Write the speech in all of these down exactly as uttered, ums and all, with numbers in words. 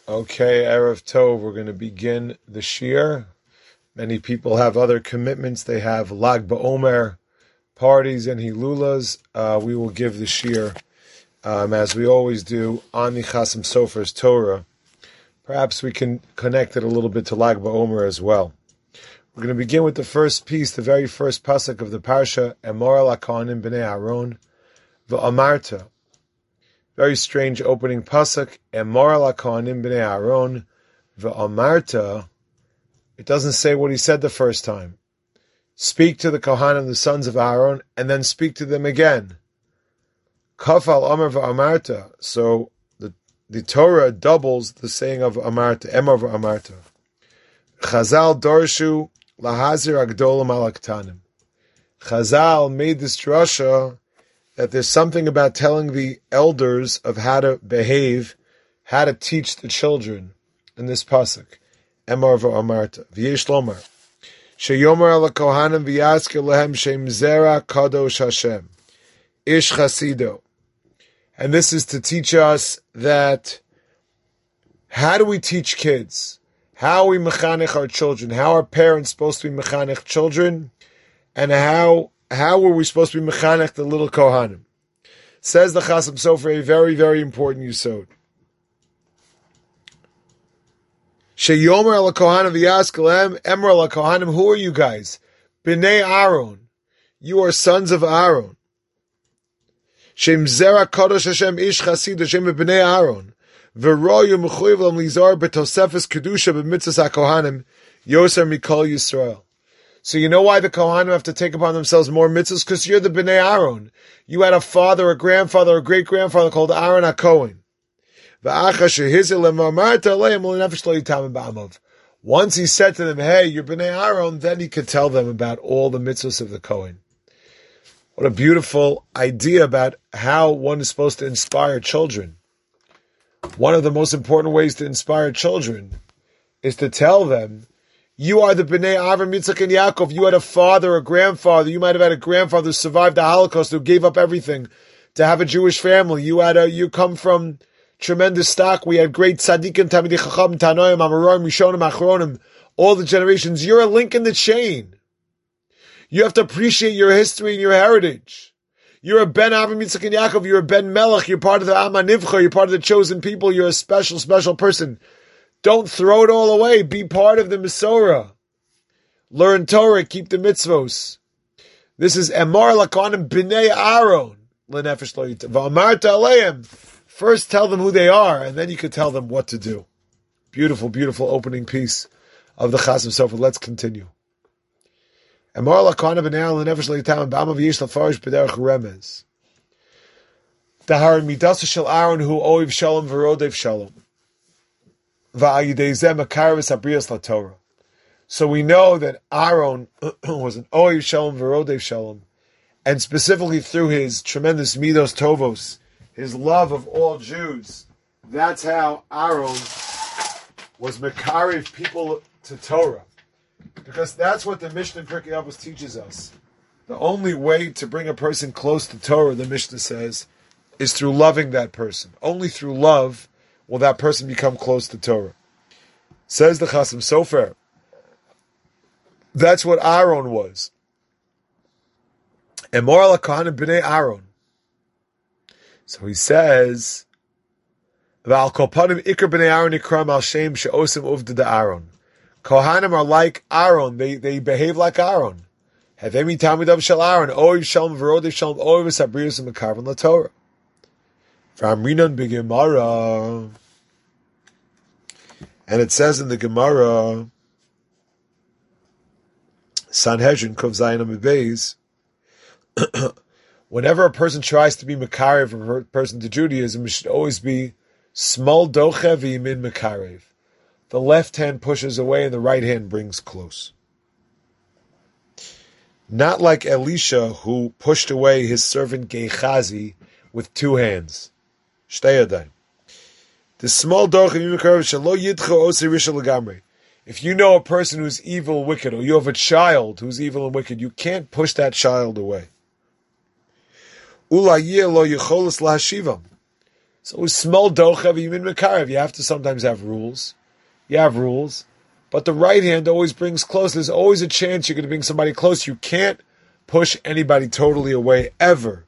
Okay, Erev Tov, we're going to begin the Shir. Many people have other commitments. They have Lag BaOmer, parties and Hilulas. Uh, we will give the Shir, um, as we always do, on the Chasam Sofer's Torah. Perhaps we can connect it a little bit to Lag BaOmer as well. We're going to begin with the first piece, the very first pasuk of the Parsha, Emor al HaKohanim B'nei Aaron, V'amarta. Very strange opening pasuk. Emor al HaKohanim B'nei Aaron, V'amarta. It doesn't say what he said the first time. Speak to the Kohanim, the sons of Aaron, and then speak to them again. Kafal Amar V'amarta. So the, the Torah doubles the saying of Amarta, Emor V'amarta. Chazal Dorshu Lahazir Agdolam al Aktanim. Chazal made this drasha that there's something about telling the elders of how to behave, how to teach the children in this pasuk. Emor v'amarta. V'yesh lomar. Sheyomer al kohanim v'yaskir lehem shem zera kadosh Hashem. Ish chasido. And this is to teach us that how do we teach kids? How are we mechanech our children? How are parents supposed to be mechanech children? And how How were we supposed to be mechanech the little Kohanim? Says the Chasam Sofer, a very, very important yisod. Sheyomer al Kohanim v'yaskelem, Emor al Kohanim. Who are you guys? B'nei Aaron. You are sons of Aaron. Shem zera kadosh Hashem ish chasid Hashem b'nei Aaron. V'royu mechuyev lam lizar b'tosefes kedusha b'mitzvos HaKohanim yoser mikol Yisrael. So you know why the Kohanim have to take upon themselves more mitzvahs? Because you're the Bnei Aaron. You had a father, a grandfather, a great-grandfather called Aaron HaKohen. Once he said to them, hey, you're Bnei Aaron, then he could tell them about all the mitzvahs of the Kohen. What a beautiful idea about how one is supposed to inspire children. One of the most important ways to inspire children is to tell them, you are the Bnei Avram, Yitzchak, and Yaakov. You had a father, a grandfather. You might have had a grandfather who survived the Holocaust, who gave up everything to have a Jewish family. You had a, you come from tremendous stock. We had great tzaddikim, Talmidei Chacham, Tanoim, Amoraim, Rishonim, Achronim, all the generations. You're a link in the chain. You have to appreciate your history and your heritage. You're a Ben Avram, Yitzchak, and Yaakov. You're a Ben Melech. You're part of the Am HaNivcha. You're part of the chosen people. You're a special, special person. Don't throw it all away. Be part of the Mesorah. Learn Torah. Keep the mitzvos. This is Emor al HaKohanim B'nei Aaron. L'nefesh lo yita. V'amarta aleim. First tell them who they are, and then you could tell them what to do. Beautiful, beautiful opening piece of the Chasam Sofer. Let's continue. Emor al HaKohanim B'nei Aaron l'nefesh lo yita. B'ama v'yesh l'farish b'derech remez. Dahar midasa shel Aaron hu oiv shalom v'rodev shalom. So we know that Aaron was an Oiv Shalom V'Rodev Shalom, and specifically through his tremendous Midos Tovos, his love of all Jews, that's how Aaron was Mekarev people to Torah. Because that's what the Mishnah in Pirkei Avos teaches us. The only way to bring a person close to Torah, the Mishnah says, is through loving that person. Only through love will that person become close to Torah. Says the Chasam Sofer. That's what Aaron was. Emor al HaKohanim B'nei Aaron. So he says, V'al kol panim ikar B'nei Aaron ikram al shem she'osim uvda da Aaron. Kohanim are like Aaron. They they behave like Aaron. Havemi tamidav shel Aaron. Oiv shalom v'rodev shalom. Oiv v'sabrius v'mekarvan l'Torah. V'amrinan b'Gemara. And it says in the Gemara, Sanhedrin, Kov Zayin Amud Beis, whenever a person tries to be Mekarev, a person to Judaism, it should always be Smol Doche V'Yimin Mekarev. The left hand pushes away and the right hand brings close. Not like Elisha, who pushed away his servant Gehazi with two hands. Shtei yadayim. The small doche Mekarev shelo yidcha osei rishon legamrei. If you know a person who's evil, wicked, or you have a child who's evil and wicked, you can't push that child away. Ulayeh lo yecholos lahashivam. So small dochav yimin mekarev. You have to sometimes have rules. You have rules. But the right hand always brings close. There's always a chance you're going to bring somebody close. You can't push anybody totally away, ever.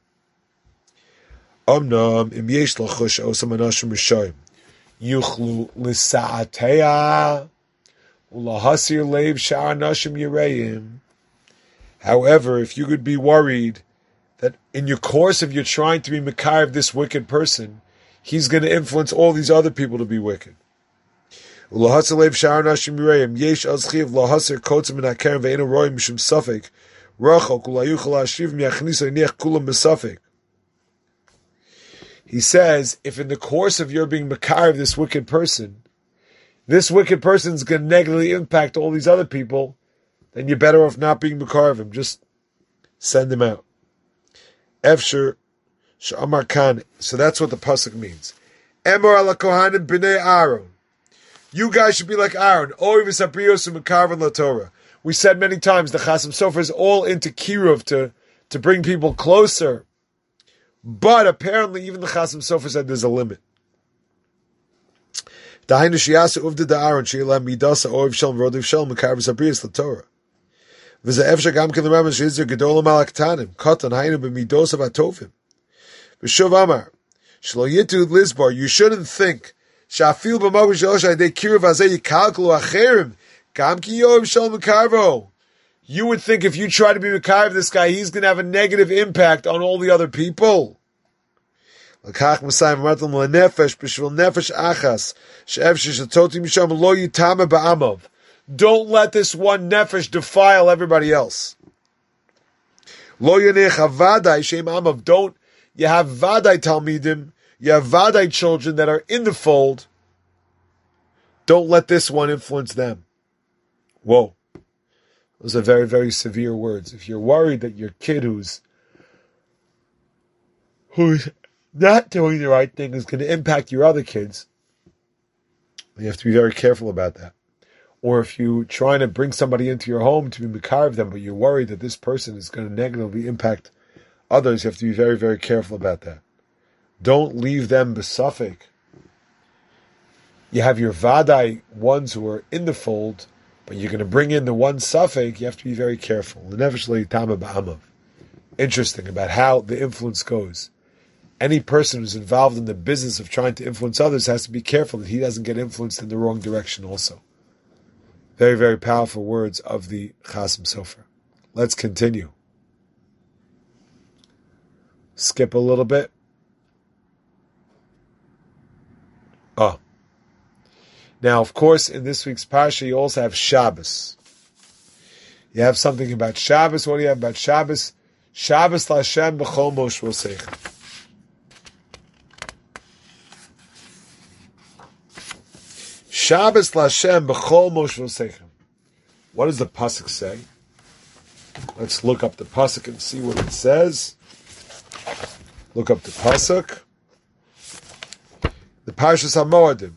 Omnam im yesh lachush osam anashim rishayim yuchlu l'sa'ateya ulahasir leiv sha'ar anashim yireim. However, if you could be worried that in your course of you trying to be mekarev this wicked person, he's going to influence all these other people to be wicked. Ulahasir leiv sha'ar anashim yireim yesh azchiv lahasir kotzim min hakerem ve'enu roim mishum safek rachok ulayuchal hashiv miachnisa niach kulam besafek. He says, if in the course of your being mekarev this wicked person, this wicked person is going to negatively impact all these other people, then you're better off not being mekarev him. Just send him out. Efsher she'amar kan. So that's what the pasuk means. Emor ala kohanim b'nei Aaron. You guys should be like Aaron. Oiv v'sapriyos u'mekarev la Torah. We said many times the Chasam Sofer is all into kiruv to to bring people closer. But apparently, even the Chasam Sofer said there's a limit. Dahainu sheyasa uvda da'aron she'ila midasa oiv shalom v'rodiv shalom mekarev sabriyas l'Torah. V'ze efsha gam ken l'rabban she'izir gedolam al aktanim katan hainu b'midos of atovim. V'shuv amar shlo yitu lizbar. You shouldn't think sha'afil b'magul she'osh ha'idei kiruv hazeh yikalkelu acherim gam ki oiv shalom mekarevo. You would think if you try to be mekarev this guy, he's going to have a negative impact on all the other people. Don't let this one nefesh defile everybody else. Don't, you have vadai talmidim, you have vadai children that are in the fold. Don't let this one influence them. Whoa. Those are very, very severe words. If you're worried that your kid who's who's not doing the right thing is going to impact your other kids, you have to be very careful about that. Or if you're trying to bring somebody into your home to be mekarev them, but you're worried that this person is going to negatively impact others, you have to be very, very careful about that. Don't leave them besafek. You have your vadai ones who are in the fold, but you're going to bring in the one safek, you have to be very careful. Interesting about how the influence goes. Any person who's involved in the business of trying to influence others has to be careful that he doesn't get influenced in the wrong direction also. Very, very powerful words of the Chasam Sofer. Let's continue. Skip a little bit. Oh. Now, of course, in this week's Parsha, you also have Shabbos. You have something about Shabbos. What do you have about Shabbos? Shabbos l'Hashem b'chol mosh v'seichem. Shabbos l'Hashem b'chol mosh v'seichem. What does the pasuk say? Let's look up the pasuk and see what it says. Look up the pasuk. The Parshas HaMoadim.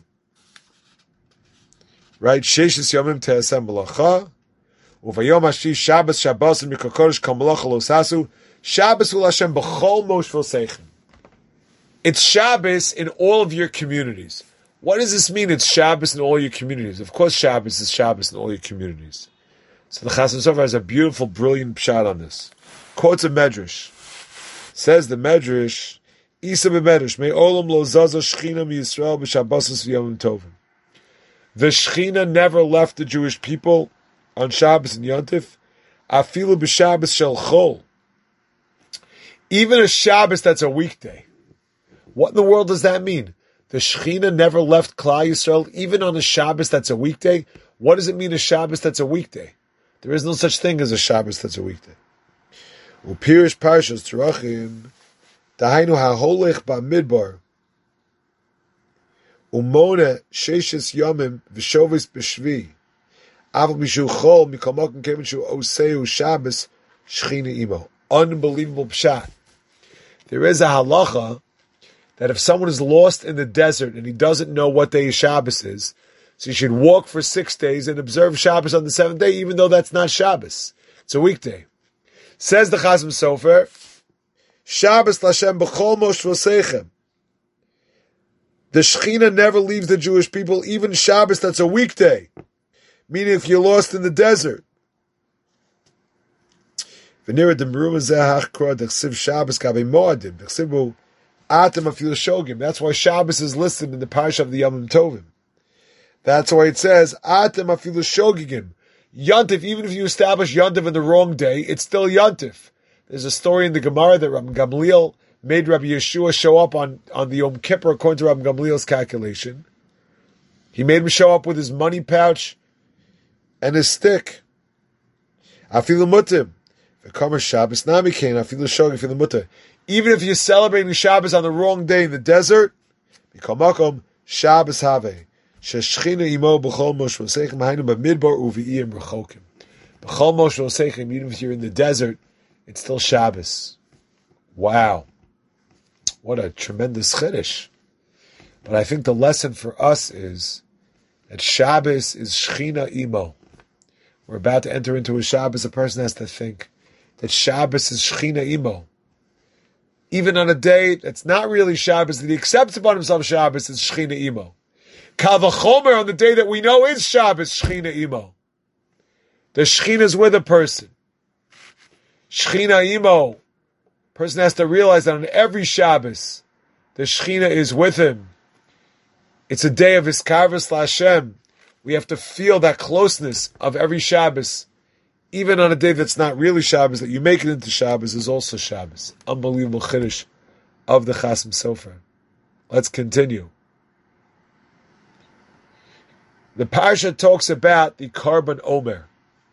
Right? Sheshes yomim te'asem b'lacha. Uvayom hashi Shabbos Shabbos and mikokodesh kol melacha lo sasu. Shabbos ul Hashem b'chol mosh v'seichem. It's Shabbos in all of your communities. What does this mean? It's Shabbos in all your communities. Of course, Shabbos is Shabbos in all your communities. So the Chasam Sofer has a beautiful, brilliant pshat on this. Quotes a Medrash. Says the Medrash, Isa b'Medrash, me olam lo zaza shchina mi Yisrael b'Shabbosos v'yomim tovim. The Shechina never left the Jewish people on Shabbos and Yontif. Afilu b'Shabbos shel chol. Even a Shabbos that's a weekday. What in the world does that mean? The Shechina never left Klal Yisrael, even on a Shabbos that's a weekday. What does it mean, a Shabbos that's a weekday? There is no such thing as a Shabbos that's a weekday. Upirish Parshas Terachim, Dahainu ha'holech ba'midbar, umona sheishes yomim v'shovis b'shvi, aval mishu chol mikomokim kemen shu oseu Shabbos Shechina imo. Unbelievable pshat. There is a halacha that if someone is lost in the desert and he doesn't know what day Shabbos is, so he should walk for six days and observe Shabbos on the seventh day, even though that's not Shabbos. It's a weekday. Says the Chasam Sofer, Shabbos l'Hashem b'chol mosh v'seichem. The Shechina never leaves the Jewish people, even Shabbos, that's a weekday. Meaning if you're lost in the desert. That's why Shabbos is listed in the Parsha of the Yomim Tovim. That's why it says, Atem afilu shogigim. Yontif, even if you establish Yontif in the wrong day, it's still Yontif. There's a story in the Gemara that Rabbi Gamliel made Rabbi Yeshua show up on, on the Yom Kippur according to Rabbi Gamliel's calculation. He made him show up with his money pouch and his stick. Afilu mutim. V'kamer Shabbos nami kain afilu shogig afilu mutim. Even if you're celebrating Shabbos on the wrong day in the desert, Mikol makom Shabbos have. Sheshchina imo b'chol mosh v'seichem hainu b'midbar uvi'iyim rechokim. B'chol mosh v'seichem, even if you're in the desert, it's still Shabbos. Wow. What a tremendous chiddush. But I think the lesson for us is that Shabbos is Shechina imo. We're about to enter into a Shabbos, a person has to think that Shabbos is Shechina imo. Even on a day that's not really Shabbos, that he accepts upon himself Shabbos, is Shechina imo. Kal v'chomer on the day that we know is Shabbos, Shechina imo. The Shechina is with a person. Shechina imo. Person has to realize that on every Shabbos, the Shechina is with him. It's a day of Hiskarvus LaHashem. We have to feel that closeness of every Shabbos. Even on a day that's not really Shabbos, that you make it into Shabbos is also Shabbos. Unbelievable chiddush of the Chasam Sofer. Let's continue. The Parsha talks about the Karban Omer.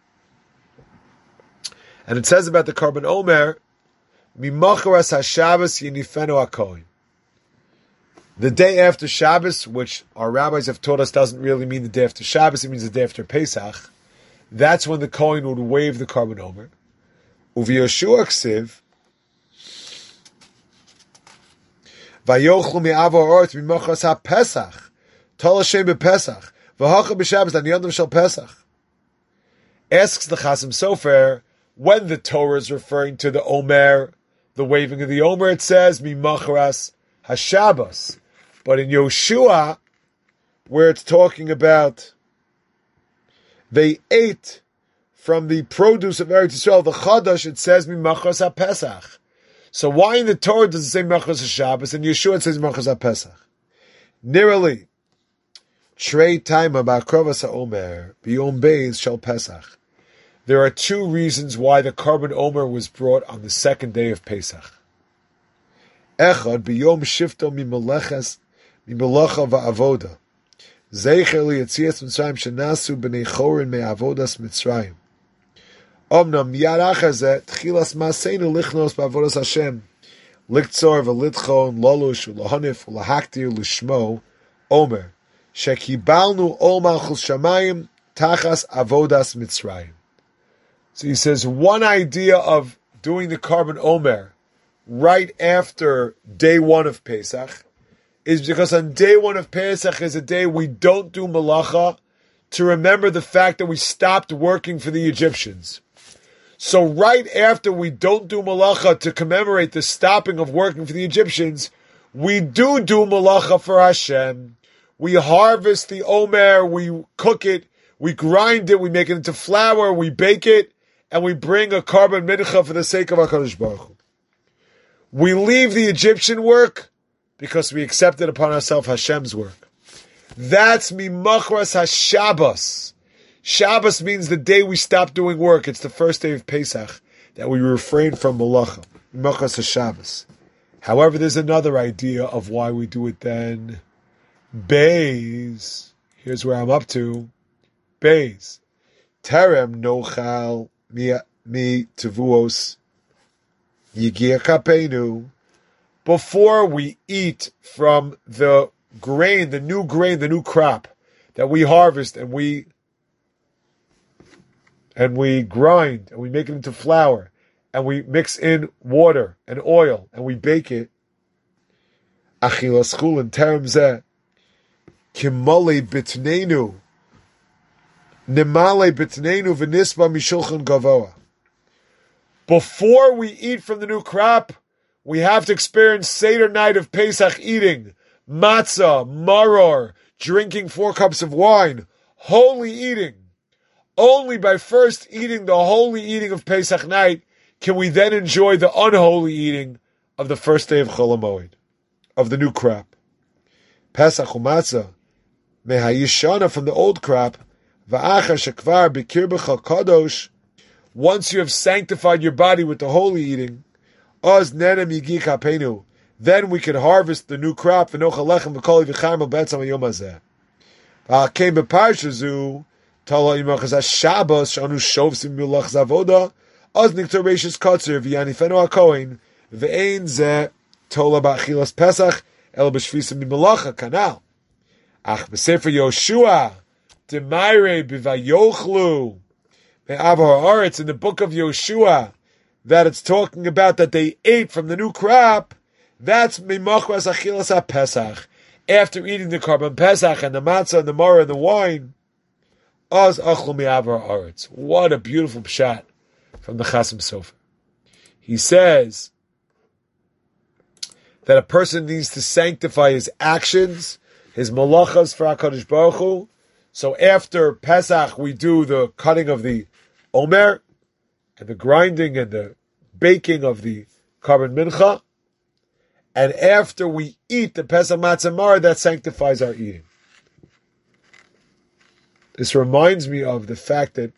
And it says about the Karban Omer, Mimacharas HaShabbos Yinifenu HaKohen. The day after Shabbos, which our rabbis have taught us doesn't really mean the day after Shabbos, it means the day after Pesach. That's when the Kohen would wave the Karban Omer. Uvi Yoshua Ksiv, Vayochlu mi'avo ha'orth mimacharas ha'Pesach, Tol Hashem b'Pesach, V'hacha b'Shabbos l'niyondav shel Pesach. Asks the Chasam Sofer, when the Torah is referring to the Omer, the waving of the Omer, it says, Mimacharas HaShabbos. But in Yoshua, where it's talking about they ate from the produce of Eretz Yisrael, the Chadash, it says Mimacharas HaPesach. So why in the Torah does it say Mimacharas HaShabbos, and Yeshua it says Mimacharas HaPesach? Nearly, Trei Taima Ba'akrovas HaOmer, B'yom Beis Shel Pesach. There are two reasons why the Karban Omer was brought on the second day of Pesach. Echad b'yom shifto mimeleches mimelecha va'avoda. Zeicher liyatzias Mitzrayim shenasu b'nei chorin me'avodas Mitzrayim. Omnam miyad achar zeh tchilas maaseinu lichnos ba'avodas Hashem. Liktzor v'litchon lolush u'lahanif u'lahaktir l'shmo Omer. Shekibalnu ol malchus shamayim tachas avodas Mitzrayim. So he says one idea of doing the Karban Omer right after day one of Pesach is because on day one of Pesach is a day we don't do Malacha to remember the fact that we stopped working for the Egyptians. So right after we don't do Malacha to commemorate the stopping of working for the Egyptians, we do do Malacha for Hashem. We harvest the Omer, we cook it, we grind it, we make it into flour, we bake it, and we bring a Karban Mincha for the sake of HaKadosh Baruch Hu. We leave the Egyptian work because we accepted upon ourselves Hashem's work. That's Mimachras HaShabbos. Shabbos means the day we stop doing work. It's the first day of Pesach that we refrain from Malacha. Mimachras HaShabbos. However, there's another idea of why we do it then. Beis. Here's where I'm up to. Beis. Terem nochal mi mi tevuos yigia kapenu. Before we eat from the grain, the new grain, the new crop that we harvest and we and we grind and we make it into flour and we mix in water and oil and we bake it. Achilas chulin terem zeh kimale bitnenu. Nimale bitnenu v'nisba mishulchan gavoa. Before we eat from the new crop, we have to experience Seder night of Pesach eating. matzah, maror, drinking four cups of wine, holy eating. Only by first eating the holy eating of Pesach night can we then enjoy the unholy eating of the first day of Chol HaMoed, of the new crop. Pesach u'matzah, mehayishana, from the old crop, va'achar shekvar b'kirbecha kadosh, once you have sanctified your body with the holy eating, oz nenem yigi kapenu, then we can harvest the new crop, v'nochal lechem v'kol v'charmel betzam hayom hazeh. V'akein b'parsha zu, tala imachas ha-Shabbos, sh'anu shovsim milach zavoda, oz niktor reishis kotzer, v'yanifenu ha-kohen, v'ein zeh tola ba'achilas Pesach, el b'shvisim mimalacha, kanal. Ach b'sefer Yoshua, Demaire b'vayochlu, me'avar haaretz, in the book of Yoshua, that it's talking about that they ate from the new crop, that's mimachas achilas ha-Pesach, after eating the carbon Pesach and the matzah and the maror and the wine, oz achlu me'avar haaretz. What a beautiful pshat from the Chasam Sofer. He says that a person needs to sanctify his actions, his malachas for HaKadosh Baruch Hu. So after Pesach, we do the cutting of the omer, and the grinding and the baking of the carbon mincha. And after we eat the Pesach matzah maror, that sanctifies our eating. This reminds me of the fact that,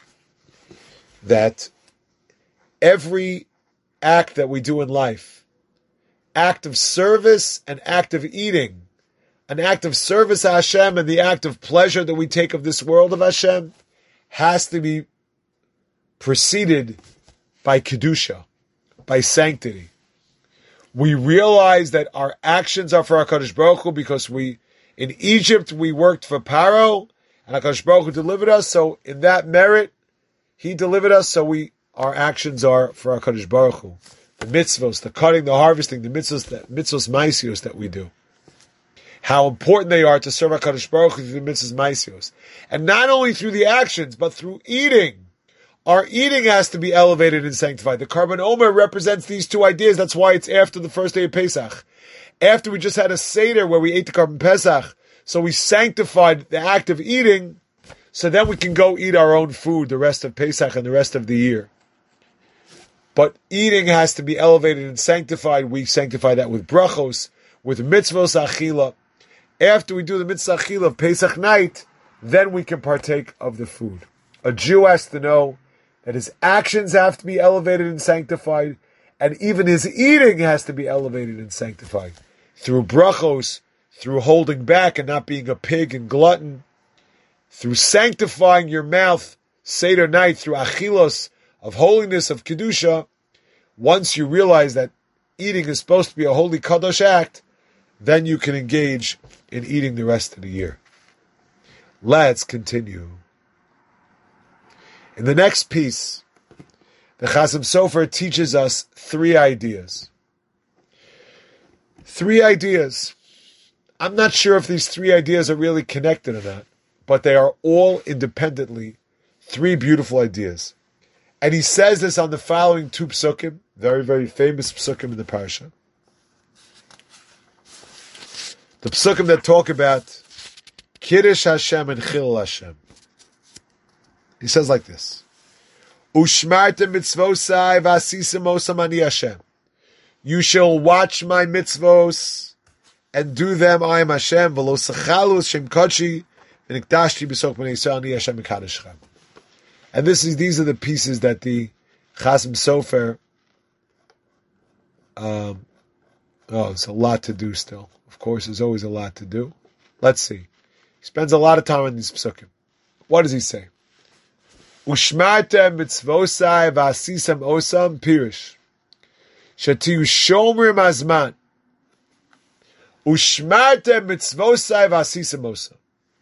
that every act that we do in life, act of service and act of eating, an act of service to Hashem and the act of pleasure that we take of this world of Hashem, has to be preceded by Kedusha, by sanctity. We realize that our actions are for HaKadosh Baruch Hu because we, in Egypt, we worked for Paro, and HaKadosh Baruch Hu delivered us, so in that merit, He delivered us, so we, our actions are for HaKadosh Baruch Hu. The mitzvos, the cutting, the harvesting, the mitzvos, the mitzvos maisios that we do. How important they are to serve HaKadosh Baruch Hu through the mitzvahs maisios. And not only through the actions, but through eating. Our eating has to be elevated and sanctified. The Karban Omer represents these two ideas. That's why it's after the first day of Pesach. After we just had a Seder where we ate the Karban Pesach, so we sanctified the act of eating, so then we can go eat our own food the rest of Pesach and the rest of the year. But eating has to be elevated and sanctified. We sanctify that with brachos, with mitzvos achila. After we do the mitzvah achila of Pesach night, then we can partake of the food. A Jew has to know that his actions have to be elevated and sanctified, and even his eating has to be elevated and sanctified. Through brachos, through holding back and not being a pig and glutton, through sanctifying your mouth, Seder night, through achilos, of holiness, of Kedusha. Once you realize that eating is supposed to be a holy Kadosh act, then you can engage in eating the rest of the year. Let's continue. In the next piece, the Chasam Sofer teaches us three ideas. Three ideas. I'm not sure if these three ideas are really connected or not, but they are all independently three beautiful ideas. And he says this on the following two psukim, very, very famous psukim in the parasha. The psukim that talk about Kiddush Hashem and Chilul Hashem. He says like this: Ushmartem mitzvosai v'asisim osam ani Hashem. You shall watch my mitzvos and do them. I am Hashem. V'lo sechalu Hashem kodshi v'nikdashti b'sok b'nei Yisrael ani Hashem mekadeshchem. And this is these are the pieces that the Chasam Sofer. Um, oh, it's a lot to do still. Of course, there's always a lot to do. Let's see. He spends a lot of time on these psukim. What does he say? Ushmartem mitzvosai v'asisam osam pirish. Shetiyu shomrim azman. Ushmartem mitzvosai v'asisam osam.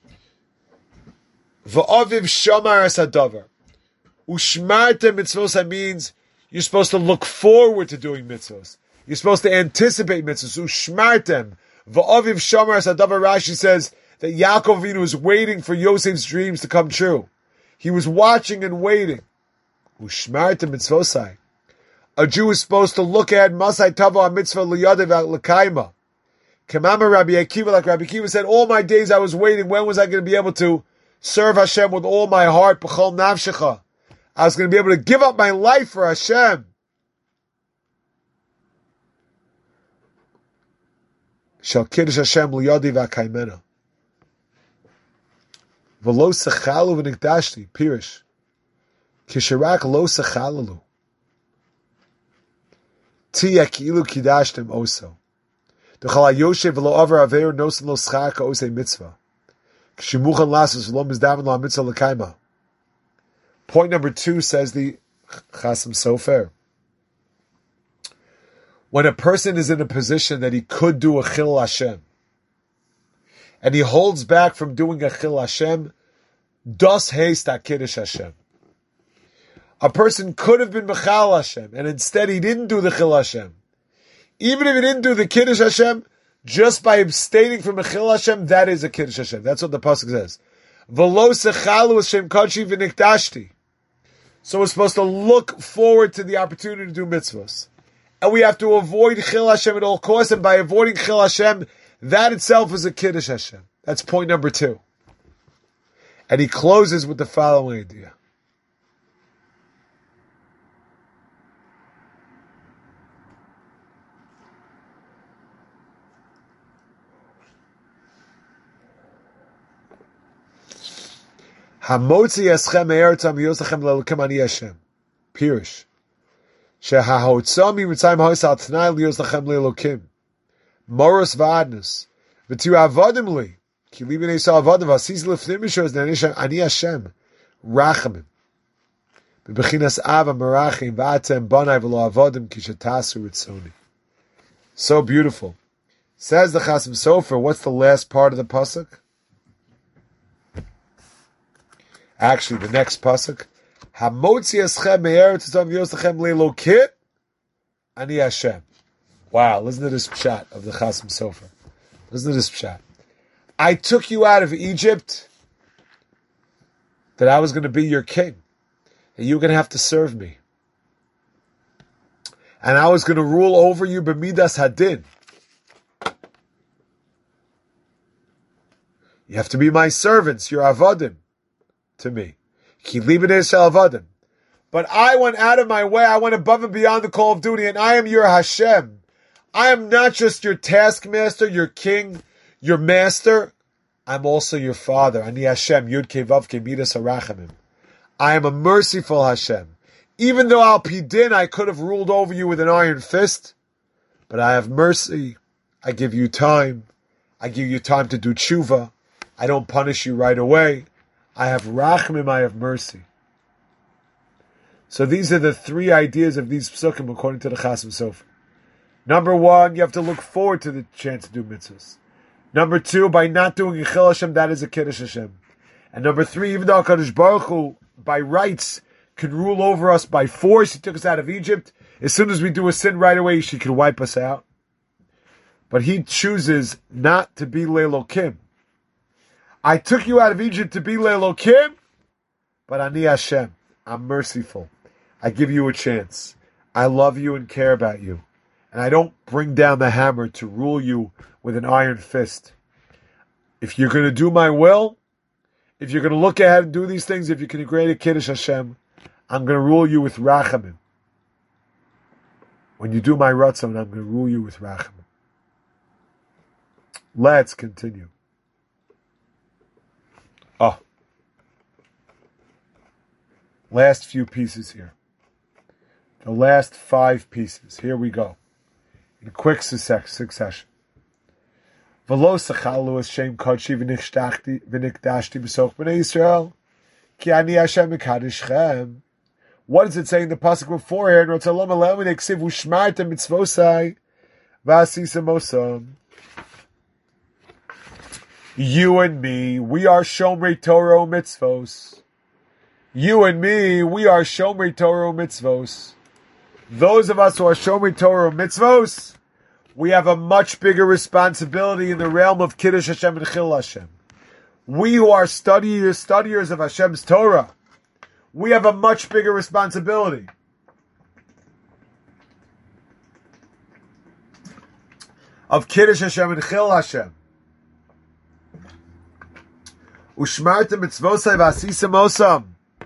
V'aviv shomar es hadavar. Ushmartem mitzvosai means you're supposed to look forward to doing mitzvos. You're supposed to anticipate mitzvos. Ushmartem. V'aviv shomar es hadavar. Rashi says that Yaakov Avinu was waiting for Yosef's dreams to come true. He was watching and waiting. Ushmartem mitzvosai. A Jew is supposed to look at Masai Tava mitzvah liyadev l'kaima. Kamama Rabbi Akiva, like Rabbi Akiva said, all my days I was waiting. When was I going to be able to serve Hashem with all my heart? B'chol nafshecha. I was going to be able to give up my life for Hashem. Shal kiddush Hashem liyadi v'akaymena. V'lo sechalu v'nikdashti. Pirish. Kisharak lo sechalalu. Ti yakilu kidashtem oso. D'chal hayoshev v'lo aver aver nosen lo schar ka'osei mitzvah. Kishimuchan lasus v'lo mizdaven lo mitzvah l'kayma. Point number two, says the Chasam Sofer. When a person is in a position that he could do a Chil Hashem, and he holds back from doing a Chil Hashem, das heist Kiddush Hashem. A person could have been Mechal Hashem, and instead he didn't do the Chil Hashem. Even if he didn't do the Kiddush Hashem, just by abstaining from a Chil Hashem, that is a Kiddush Hashem. That's what the pasuk says. V'lo sechalu Hashem kachi v'nikdashti. So we're supposed to look forward to the opportunity to do mitzvahs. And we have to avoid Chil Hashem at all costs, and by avoiding Chil Hashem, that itself is a Kiddush Hashem. That's point number two. And he closes with the following idea. Hamotzi eschem e'eretzam yosachem le'elokim ani Hashem. Pirish. Shehahotzam mitzayim ha'isal t'nai liyosachem le'elokim. Moros v'adnus. V'tiu avadim li. Ki li b'nei sa avadim v'asiz lefnim mishos ne'anishem ani Hashem. Rachamim. B'bechinas ava merachim v'atem banai v'lo avadim ki shetasu ritzoni. So beautiful. Says the Chasam Sofer, what's the last part of the pasuk? Actually, the next pasuk, Hamotzi eschem me'eretz tzom yosachem le'elokim ani Hashem. Wow, listen to this pshat of the Chasam Sofer. Listen to this pshat. I took you out of Egypt that I was going to be your king, and you were going to have to serve me. And I was going to rule over you b'midas hadin. You have to be my servants, your avadim, to me. But I went out of my way, I went above and beyond the call of duty, and I am your Hashem. I am not just your taskmaster, your king, your master. I'm also your father. Ani Hashem, Yud Kei Vav Kei Midas HaRachamim. I am a merciful Hashem. Even though al pidin I could have ruled over you with an iron fist, but I have mercy. I give you time. I give you time to do tshuva. I don't punish you right away. I have rachmim, I have mercy. So these are the three ideas of these psukim according to the Chasam Sofer. Number one, you have to look forward to the chance to do mitzvahs. Number two, by not doing Chil Hashem, that is a Kiddush Hashem. And number three, even though HaKadosh Baruch Hu, by rights, can rule over us by force, He took us out of Egypt. As soon as we do a sin right away, He can wipe us out. But He chooses not to be Le'elokim. I took you out of Egypt to be Le'elokim, but Ani Hashem, I'm merciful. I give you a chance. I love you and care about you. And I don't bring down the hammer to rule you with an iron fist. If you're going to do my will, if you're going to look ahead and do these things, if you can create a Kiddush Hashem, I'm going to rule you with Rachamim. When you do my Ratzon, I'm going to rule you with Rachamim. Let's continue. Oh. Last few pieces here. The last five pieces. Here we go. In quick succession. V'lo sechalu Hashem kodshi v'nikdashti b'soch b'nei Yisrael ki ani Hashem mekadoshchem. What does it say in the pasuk before here? Rotzalam alemi neksiv u'shmartem mitzvosai v'asisem osam. You and me, we are Shomrei Torah mitzvos. You and me, we are Shomrei Torah mitzvos. Those of us who are Shomrei Torah mitzvos, we have a much bigger responsibility in the realm of Kiddush Hashem and Chil Hashem. We who are studiers, studiers of Hashem's Torah, we have a much bigger responsibility. of Kiddush Hashem and Chil Hashem. Ushmartem mitzvosai v'asisem osam.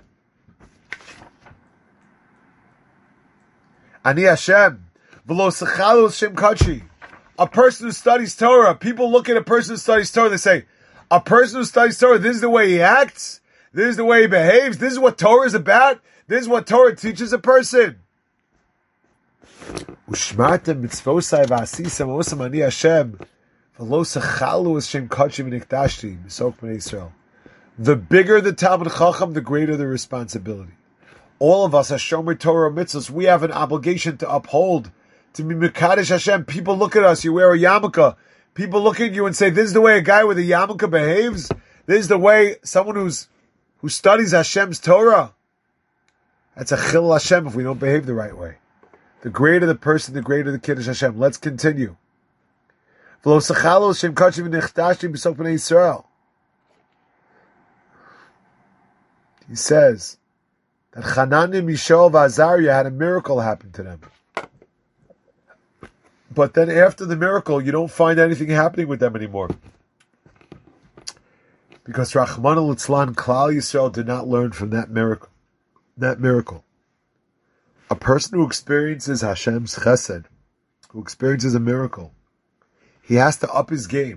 Ani Hashem. V'lo sechalu Hashem kachi. A person who studies Torah, people look at a person who studies Torah, they say, a person who studies Torah, this is the way he acts, this is the way he behaves, this is what Torah is about, this is what Torah teaches a person. Ushmartem mitzvosai v'asisem osam ani Hashem. V'lo sechalu Hashem kachi v'nikdashti. B'sok b'nei Yisrael. The bigger the Talmud Chacham, the greater the responsibility. All of us, as Shomer Torah mitzvahs, we have an obligation to uphold, to be Mekadesh Hashem. People look at us, you wear a yarmulke. People look at you and say, this is the way a guy with a yarmulke behaves. This is the way someone who's who studies Hashem's Torah. That's a chil Hashem if we don't behave the right way. The greater the person, the greater the Kiddush Hashem. Let's continue. V'lo sechalu Hashem kachi v'nichtashti b'sok b'nei Yisrael. He says that Hanani, Mishael, and Azariah had a miracle happen to them. But then after the miracle, you don't find anything happening with them anymore. Because Rachmana Litzlan, Klal Yisrael did not learn from that miracle. That miracle. A person who experiences Hashem's chesed, who experiences a miracle, he has to up his game.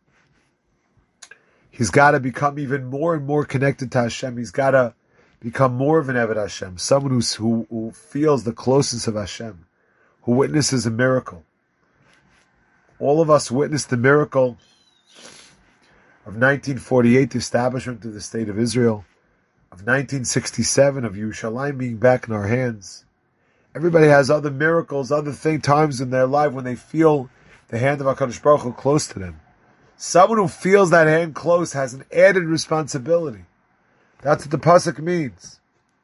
He's got to become even more and more connected to Hashem. He's got to become more of an Eved Hashem, someone who's, who, who feels the closeness of Hashem, who witnesses a miracle. All of us witnessed the miracle of nineteen forty-eight, the establishment of the State of Israel, of nineteen sixty-seven, of Yerushalayim being back in our hands. Everybody has other miracles, other thing, times in their life when they feel the hand of HaKadosh Baruch Hu close to them. Someone who feels that hand close has an added responsibility. That's what the pasuk means.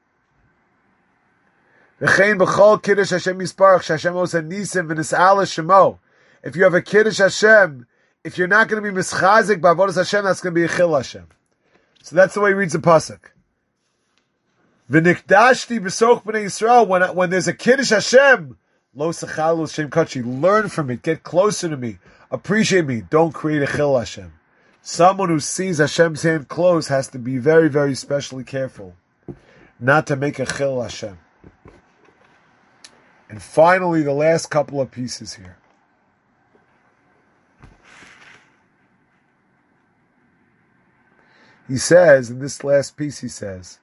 If you have a Kiddush Hashem, if you're not going to be mischazik b'avodas Hashem, that's going to be a chil Hashem. So that's the way he reads the pasuk. V'nikdashti b'soch b'nei Yisrael. When when there's a Kiddush Hashem, lo sechalu Hashem kachi. Learn from it. Get closer to me. Appreciate me. Don't create a chil Hashem. Someone who sees Hashem's hand close has to be very, very specially careful not to make a chil Hashem. And finally, the last couple of pieces here. He says, in this last piece, he says,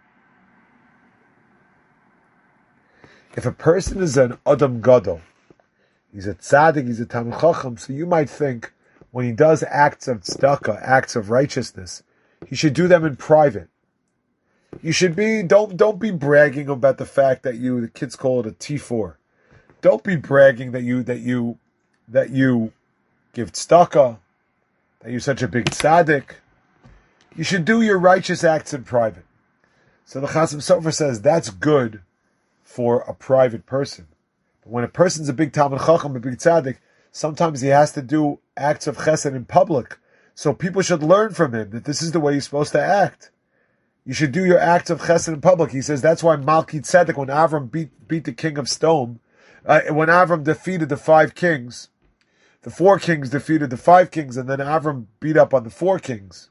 if a person is an Adam Gadol, he's a tzaddik, he's a Talmid Chacham, so you might think when he does acts of tzedakah, acts of righteousness, he should do them in private. You should be, don't don't be bragging about the fact that you, the kids call it a T four. Don't be bragging that you, that you, that you give tzedakah, that you're such a big tzaddik. You should do your righteous acts in private. So the Chasam Sofer says that's good for a private person. But when a person's a big Talmid Chacham, a big tzaddik, sometimes he has to do acts of chesed in public. So people should learn from him that this is the way you're supposed to act. You should do your acts of chesed in public. He says that's why Malki Tzedek, when Avram beat, beat the king of Stone, uh, when Avram defeated the five kings, the four kings defeated the five kings, and then Avram beat up on the four kings.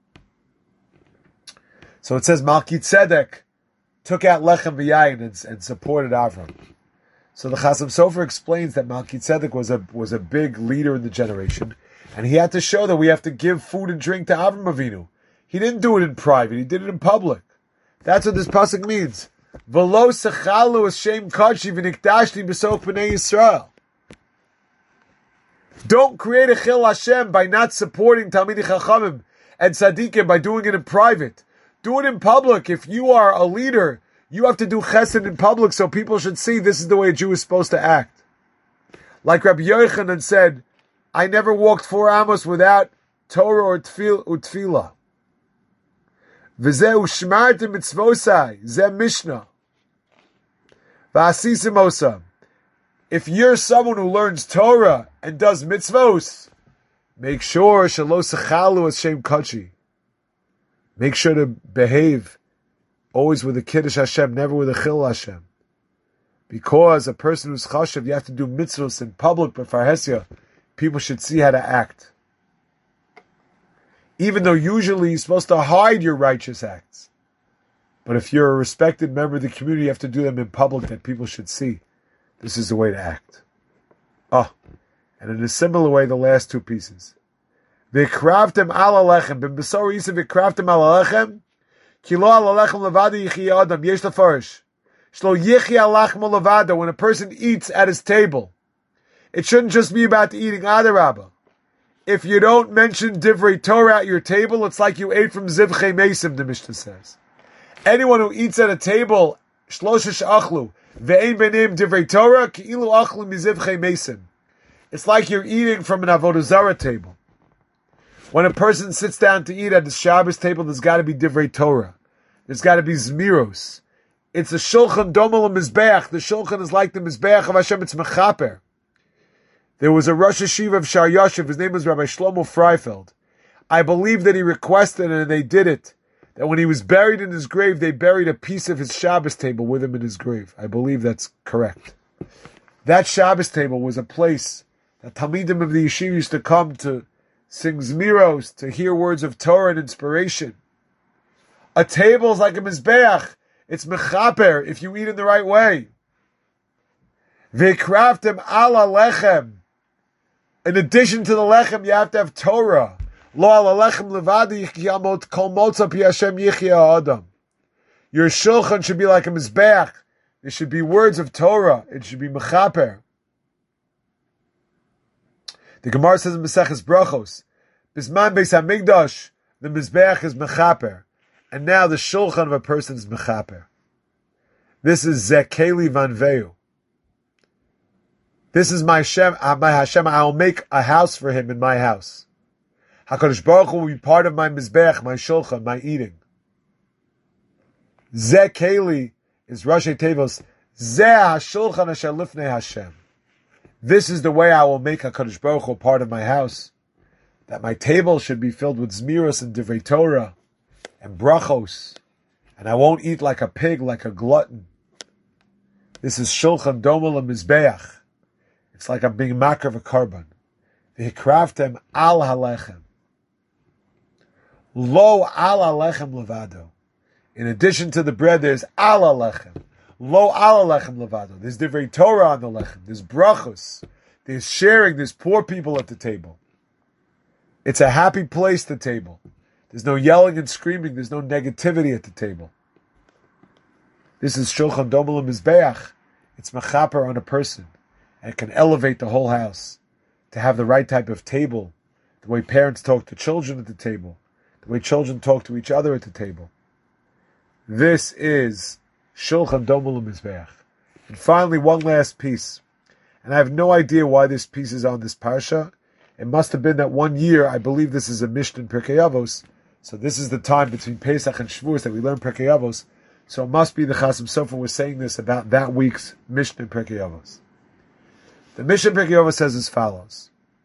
So it says Malki Tzedek took out Lechem v'yayin and, and supported Avram. So the Chasam Sofer explains that Malki Tzedek was a was a big leader in the generation, and he had to show that we have to give food and drink to Avram Avinu. He didn't do it in private; he did it in public. That's what this pasuk means. V'lo sechalu Hashem kachi v'nikdashti b'soch b'nei Yisrael. Don't create a chil Hashem by not supporting Talmidei Chachamim and tzaddikim by doing it in private. Do it in public. If you are a leader, you have to do chesed in public so people should see this is the way a Jew is supposed to act. Like Rabbi Yochanan said, I never walked four amos without Torah or tefillah. V'zeh u'shmartem mitzvosai, zeh Mishnah. V'asisim osam. If you're someone who learns Torah and does mitzvos, make sure shelo sechalu Hashem kachi. Make sure to behave always with a Kiddush Hashem, never with a Chil Hashem. Because a person who's chashav, you have to do mitzvahs in public, but farhesia, people should see how to act. Even though usually you're supposed to hide your righteous acts. But if you're a respected member of the community, you have to do them in public that people should see. This is the way to act. Oh, and in a similar way, the last two pieces. V'kravtem ala lechem. B'besor yisa v'kravtem ala lechem. Ki lo ala lechem levada yichya adam. Yesh lefarish. Shlo yichya lachem levada. When a person eats at his table, it shouldn't just be about the eating. Adarabah. If you don't mention Divrei Torah at your table, it's like you ate from Zivchei Mesim, the Mishnah says. Anyone who eats at a table, Shloshish Achlu, Ve'ein Beneim Divrei Torah, Ki'ilu Achlu Mizivchei Mesim. It's like you're eating from an Avodah Zarah table. When a person sits down to eat at the Shabbos table, there's got to be Divrei Torah. There's got to be Zmiros. It's a Shulchan Domel Mizbeach. The Shulchan is like the Mizbeach of Hashem, it's Mechaper. There was a Rosh Hashiva of Shar Yoshev, his name was Rabbi Shlomo Freifeld. I believe that he requested, and they did it, that when he was buried in his grave, they buried a piece of his Shabbos table with him in his grave. I believe that's correct. That Shabbos table was a place that Talmidim of the Yeshiva used to come to sing Zmiros, to hear words of Torah and inspiration. A table is like a Mizbeach. It's Mechaper, if you eat in the right way. V'kraftem ala lechem. In addition to the lechem, you have to have Torah. Lo ala lechem levadi yamot kol motza pi Hashem yichya adam. Your shulchan should be like a mizbeach. There should be words of Torah. It should be mechaper. The Gemara says in Maseches Brachos, Bisman Beis Hamikdash, the mizbeach is mechaper, and now the shulchan of a person is mechaper. This is Zekeli Vanveu. This is my Hashem, my Hashem, I will make a house for him in my house. HaKadosh Baruch Hu will be part of my mizbech, my shulchan, my eating. Zeh Keli is Rashi Tevos. Zeh HaShulchan Asher Lifnei Hashem. This is the way I will make HaKadosh Baruch Hu part of my house. That my table should be filled with Zmiros and Divrei Torah and Brachos. And I won't eat like a pig, like a glutton. This is Shulchan Domel Mizbeach. It's like I'm being makar of a carbon. V'hikraftem al halechem. Lo al halechem levado. In addition to the bread, there's al halechem. Lo al halechem levado. There's divrei Torah on the lechem. There's brachos. There's sharing. There's poor people at the table. It's a happy place, the table. There's no yelling and screaming. There's no negativity at the table. This is Shulchan Domel Mizbeach. It's mechaper on a person. And it can elevate the whole house. To have the right type of table. The way parents talk to children at the table. The way children talk to each other at the table. This is Shulchan Domel Mizbeach. And finally, one last piece. And I have no idea why this piece is on this parsha. It must have been that one year, I believe this is a Mishnah in Pirkei Avos. So this is the time between Pesach and Shavuos that we learn Pirkei Avos. So it must be the Chasam Sofer was saying this about that week's Mishnah in Pirkei Avos. The Mishnah Pirkei Avos says as follows.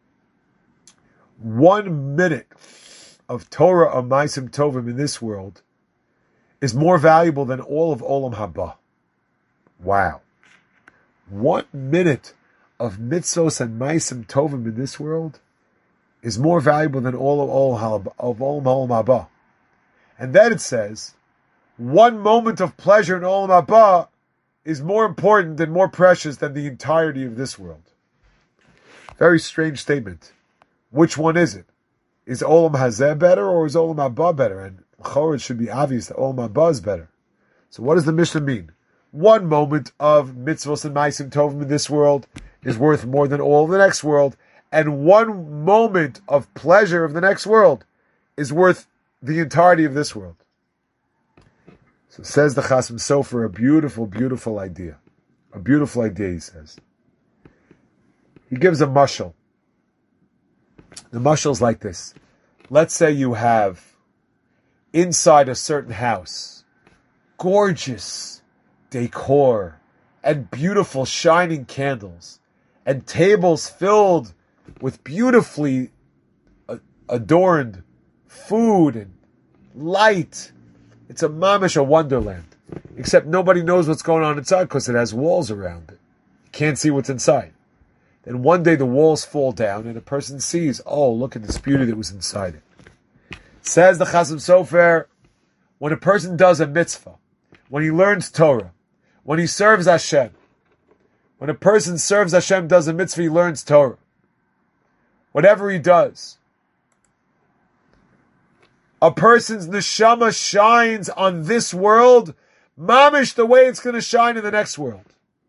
One minute of Torah or Maisim Tovim in this world is more valuable than all of Olam Haba. Wow. One minute of mitzvos and Maisim Tovim in this world is more valuable than all of Olam of Olam Haba. And then it says, one moment of pleasure in Olam Haba is more important and more precious than the entirety of this world. Very strange statement. Which one is it? Is Olam Hazeh better or is Olam Haba better? And Chorah, it should be obvious that Olam Haba is better. So what does the Mishnah mean? One moment of mitzvos and ma'asim tovim in this world is worth more than all of the next world, and one moment of pleasure of the next world is worth the entirety of this world. So says the Chasam Sofer, a beautiful, beautiful idea. A beautiful idea, he says. He gives a mashal. The mashal is like this. Let's say you have inside a certain house, gorgeous decor and beautiful shining candles and tables filled with beautifully adorned food and light. It's a mamish, a wonderland. Except nobody knows what's going on inside because it has walls around it. You can't see what's inside. then one day the walls fall down and a person sees, oh, look at this beauty that was inside it. Says the Chasam Sofer, when a person does a mitzvah, when he learns Torah, when he serves Hashem, when a person serves Hashem, does a mitzvah, he learns Torah, whatever he does, a person's neshama shines on this world, mamish the way it's going to shine in the next world.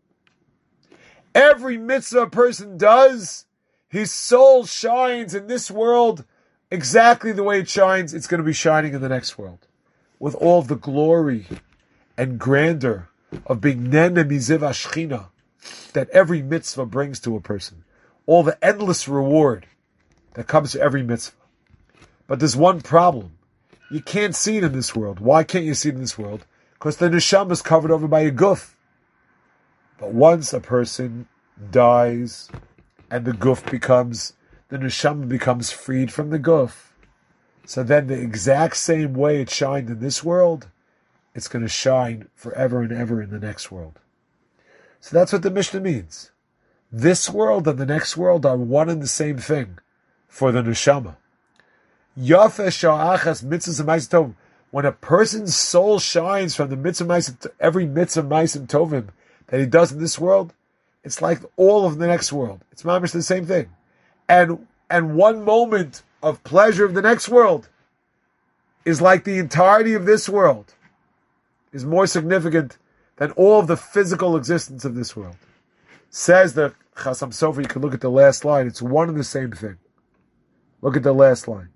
Every mitzvah a person does, his soul shines in this world exactly the way it shines, it's going to be shining in the next world. With all the glory and grandeur of being nene miziv ashchina that every mitzvah brings to a person. All the endless reward that comes to every mitzvah. But there's one problem. You can't see it in this world. Why can't you see it in this world? Because the neshama is covered over by a guf. But once a person dies and the guf becomes, the neshama becomes freed from the guf, so then the exact same way it shined in this world, it's going to shine forever and ever in the next world. So that's what the Mishnah means. This world and the next world are one and the same thing for the neshama. Yafeh sha'achas mitzvahs ma'asim tovim. When a person's soul shines from the mitzvah ma'asim, every mitzvah ma'asim tovim that he does in this world, it's like all of the next world. It's mamish the same thing. And and one moment of pleasure of the next world is like the entirety of this world, is more significant than all of the physical existence of this world. Says the Chasam Sofer, you can look at the last line, it's one and the same thing. Look at the last line.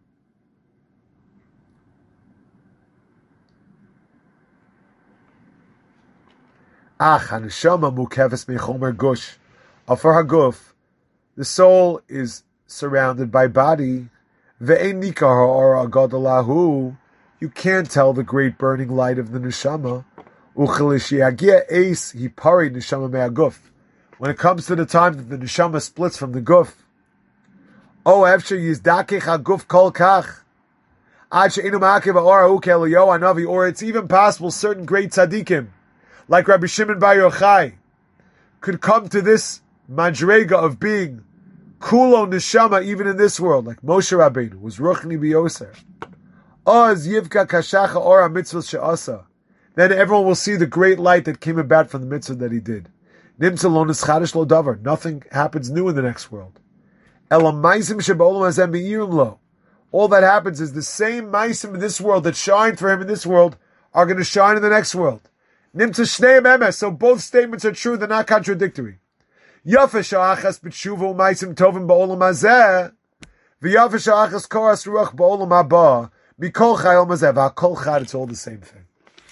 Ach, haneshama mukeves mechomer gush. For haguf, the soul is surrounded by body. Ve'ein nikar ha'or agadolahu. You can't tell the great burning light of the neshama. Uchelishiagia eis hipari neshama me'aguf. When it comes to the time that the neshama splits from the guf, oh, after yizdakech haguf kol kach, ad she'enu ma'akev ha'or ha'u ke'eliyahu hanavi, or it's even possible certain great tzaddikim, like Rabbi Shimon Bar Yochai, could come to this madrega of being kulo neshama even in this world, like Moshe Rabbeinu was ruchni biyoser. Oz yivka kashacha ora mitzvah she'asa. Then everyone will see the great light that came about from the mitzvah that he did. Nimtza lo nischadish lo davar. Nothing happens new in the next world. Elam maisim sheba'olam hazem be'irim lo. All that happens is the same maisim in this world that shine for him in this world are going to shine in the next world. Nimtza shnei emes. So both statements are true; they're not contradictory. Yafeh sha'achas b'tshuva u'maisim tovim ba'olam hazeh, v'yafeh sha'achas koras ruach ba'olam haba, mikol chayil mazeh v'akol chad. It's all the same thing.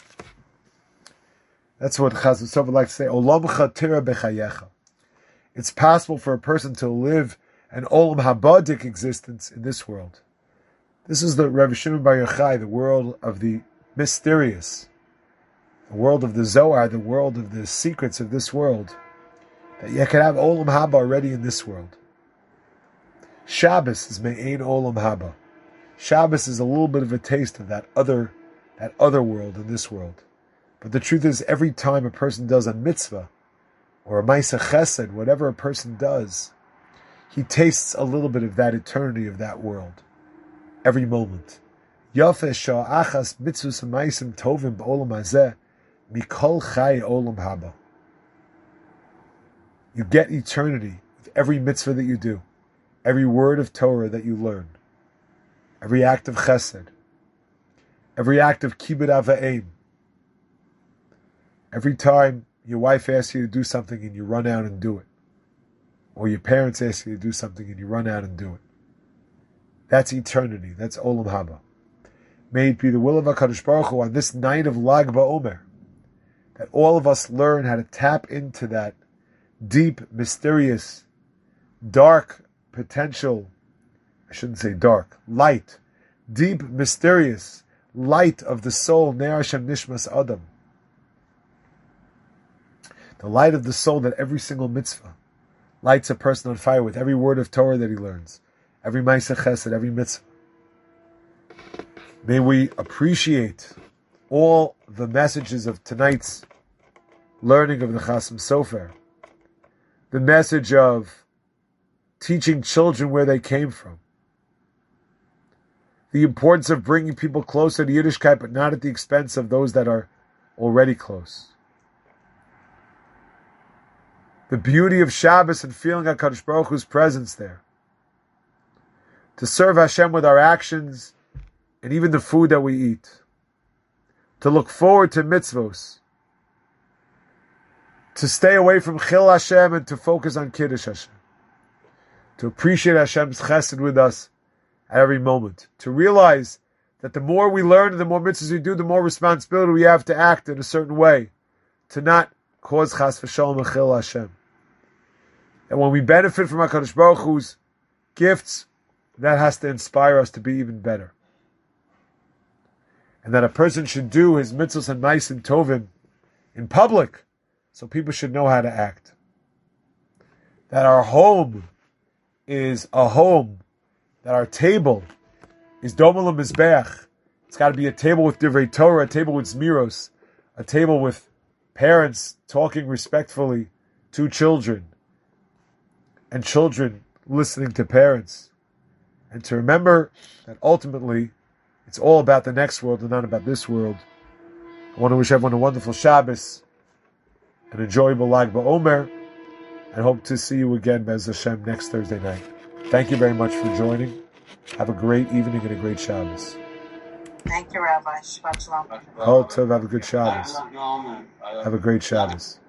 That's what Chasam Sofer likes to say. Olamcha tira bechayecha. It's possible for a person to live an olam habadic existence in this world. This is the Rabbi Shimon Bar Yochai, the world of the mysterious, the world of the Zohar, the world of the secrets of this world. That you can have olam haba already in this world. Shabbos is me'ein olam haba. Shabbos is a little bit of a taste of that other, that other world in this world. But the truth is, every time a person does a mitzvah, or a ma'aseh chesed, whatever a person does, he tastes a little bit of that eternity of that world. Every moment. Yafeh sha'achas mitzvus ma'asim tovim b'olam hazeh, mikol chay olam haba. You get eternity with every mitzvah that you do, every word of Torah that you learn, every act of chesed, every act of kibbud av va'em. Every time your wife asks you to do something and you run out and do it, or your parents ask you to do something and you run out and do it, that's eternity. That's olam haba. May it be the will of HaKadosh Baruch Hu on this night of Lag BaOmer that all of us learn how to tap into that deep, mysterious, dark potential. I shouldn't say dark, light, deep, mysterious light of the soul, Ner Hashem Nishmas Adam. The light of the soul that every single mitzvah lights a person on fire with, every word of Torah that he learns, every ma'aseh chesed, every mitzvah. May we appreciate all the messages of tonight's learning of the Chasam Sofer. The message of teaching children where they came from. The importance of bringing people closer to Yiddishkeit, but not at the expense of those that are already close. The beauty of Shabbos and feeling HaKadosh Baruch Hu's presence there. To serve Hashem with our actions and even the food that we eat. To look forward to mitzvos. To stay away from Chil Hashem and to focus on Kiddush Hashem. To appreciate Hashem's chesed with us at every moment. To realize that the more we learn and the more mitzvahs we do, the more responsibility we have to act in a certain way. To not cause chas v'shalom a Chil Hashem. And when we benefit from HaKadosh Baruch Hu's gifts, that has to inspire us to be even better. And that a person should do his mitzvahs and ma'asim and tovim in public, so people should know how to act. That our home is a home, that our table is domel mizbeach. It's got to be a table with divrei Torah, a table with zmiros, a table with parents talking respectfully to children, and children listening to parents. And to remember that ultimately, it's all about the next world and not about this world. I want to wish everyone a wonderful Shabbos, an enjoyable Lag BaOmer, and hope to see you again, Bez Hashem, next Thursday night. Thank you very much for joining. Have a great evening and a great Shabbos. Thank you, Rabbi. Shabbat Shalom. Kol Tov, have a good Shabbos. Have a great Shabbos.